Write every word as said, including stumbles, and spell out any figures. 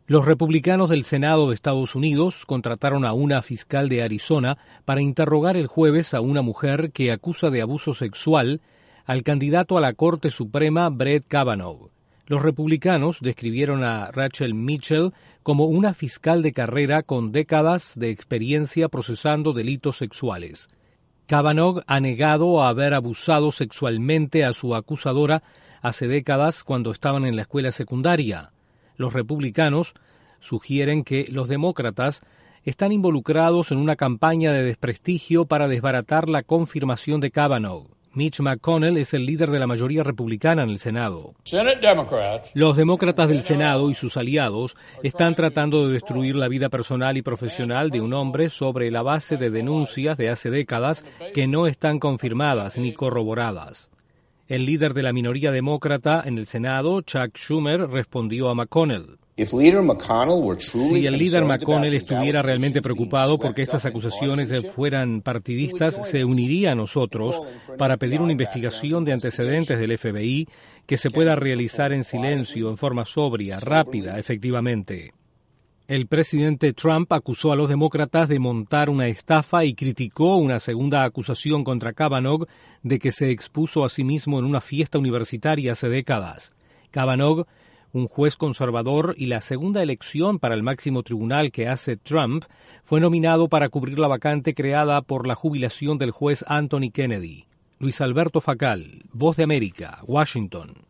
Los republicanos del Senado de Estados Unidos contrataron a una fiscal de Arizona para interrogar el jueves a una mujer que acusa de abuso sexual al candidato a la Corte Suprema Brett Kavanaugh. Los republicanos describieron a Rachel Mitchell como una fiscal de carrera con décadas de experiencia procesando delitos sexuales. Kavanaugh ha negado haber abusado sexualmente a su acusadora hace décadas cuando estaban en la escuela secundaria. Los republicanos sugieren que los demócratas están involucrados en una campaña de desprestigio para desbaratar la confirmación de Kavanaugh. Mitch McConnell es el líder de la mayoría republicana en el Senado. Los demócratas del Senado y sus aliados están tratando de destruir la vida personal y profesional de un hombre sobre la base de denuncias de hace décadas que no están confirmadas ni corroboradas. El líder de la minoría demócrata en el Senado, Chuck Schumer, respondió a McConnell. Si el líder McConnell estuviera realmente preocupado porque estas acusaciones fueran partidistas, se uniría a nosotros para pedir una investigación de antecedentes del F B I que se pueda realizar en silencio, en forma sobria, rápida, efectivamente. El presidente Trump acusó a los demócratas de montar una estafa y criticó una segunda acusación contra Kavanaugh de que se expuso a sí mismo en una fiesta universitaria hace décadas. Kavanaugh, un juez conservador y la segunda elección para el máximo tribunal que hace Trump, fue nominado para cubrir la vacante creada por la jubilación del juez Anthony Kennedy. Luis Alberto Facal, Voz de América, Washington.